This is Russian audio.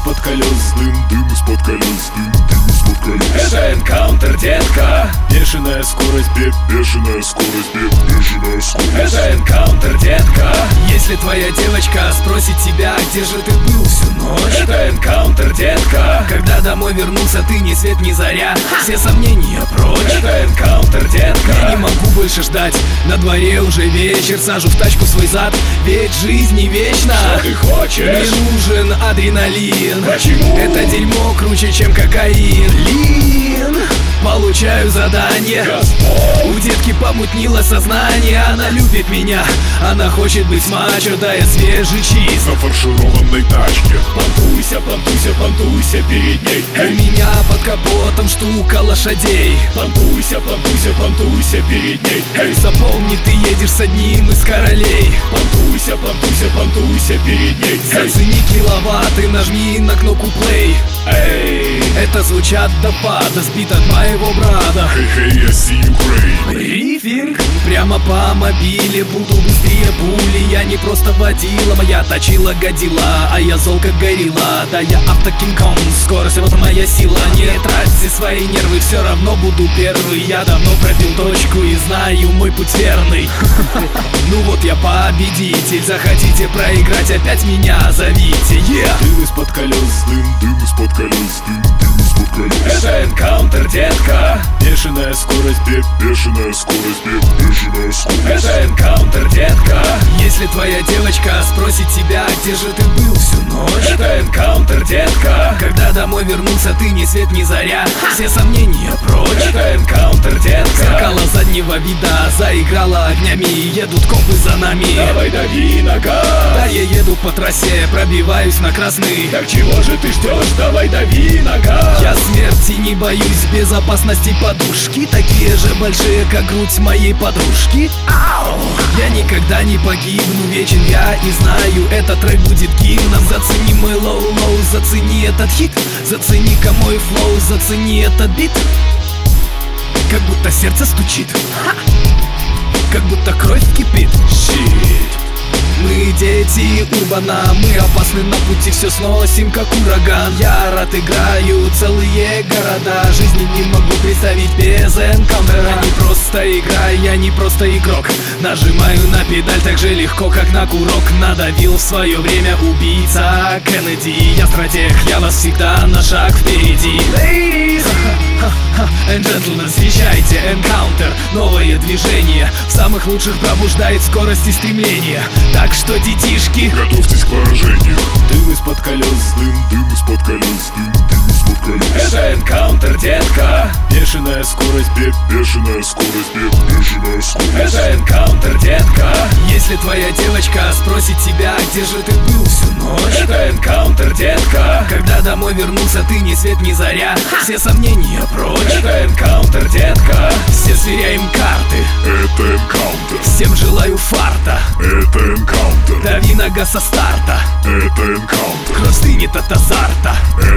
из-под колес, дым из-под колес, дым из-под колес. Это энкаунтер, детка. Бешеная скорость, бешеная скорость, бешеная скорость. Это энкаунтер, детка. Если твоя девочка спросит тебя, где же ты был всю ночь, это энкаунтер, детка. Когда домой вернулся ты ни свет ни заря, все сомнения прочь, это энкаунтер, детка. Я не могу больше ждать, на дворе уже вечер. Сажу в тачку свой зад, ведь жизнь не вечна. Что ты хочешь? Мне нужен адреналин. Почему? Это дерьмо круче, чем кокаин. Лин. Получаю задание. Господь. У детки помутнило сознание. Она любит меня, она хочет быть мачо. Да я свежий чист на фаршированной тачке. Понтуйся, понтуйся, понтуйся перед ней. У меня под капотом штука лошадей. Понтуйся, понтуйся, понтуйся перед ней. Запомни, ты едешь с одним из королей. Понтуйся, понтуйся, понтуйся перед ней. Зацени киловатты, нажми на кнопку play. Эй, это звучат допада, сбит от моего брата. Hey, I see you great. Брифинг прямо по мобиле, буду быстрее пули. Я не просто водила, моя точила годила, а я зол как горилла. Да я автокинг-конг, скорость вот моя сила. Не тратьте свои нервы, все равно буду первый. Я давно пробил точку и знаю мой путь верный. Ну вот я победитель, захотите проиграть, опять меня зовите. Дым из-под колес, дым из-под колес, дым из-под колес. Это энкаунтер, детка. Бешеная скорость, бешеная скорость, бешеная скорость. Это энкаунтер, детка. Если твоя девочка спросит тебя, где же ты был всю ночь, это энкаунтер, детка. Когда домой вернулся ты ни свет ни заря, все сомнения прочь, это энкаунтер, детка. Зеркало заднего вида заиграло огнями, едут копы за нами. Давай дави на газ. Да я еду по трассе, пробиваюсь на красный. Так чего же ты ждешь, давай дави на газ. Я смерти не боюсь, безопасности подушки такие же большие, как грудь моей подружки. Ау! Я никогда не погибну, вечен я и знаю, этот трек будет гимном. Зацени мой лоу-лоу, зацени этот хит, зацени-ка мой флоу, зацени этот бит. Как будто сердце стучит, как будто кровь кипит. Shit. Мы дети урбана, мы опасны на пути, все сносим как ураган. Я рад играю целые города, жизни не могу представить без энкаунтера. Не просто игра, я не просто игрок, нажимаю на педаль так же легко, как на курок. Надавил в свое время убийца Кеннеди. Я стратег, я вас всегда на шаг впереди. Ladies and gentlemen, встречайте энкаунтер, новое движение. В самых лучших пробуждает скорость и стремление. Так что, детишки, готовьтесь к поражению. Дым из-под колес, дым из-под колес, дым из-под колес. Это энкаунтер, детка. Бешеная скорость, бешеная скорость, бешеная скорость. Это энкаунтер, детка. Если твоя девочка спросит тебя, где же ты был всю ночь, это энкаунтер, детка. Когда домой вернулся ты ни свет ни заря, все сомнения прочь, это энкаунтер, детка. Все сверяем карты, это энкаунтер. Всем желаю фарта, это энкаунтер. Дави на газ со старта, это энкаунтер. Кровь стынет от азарта,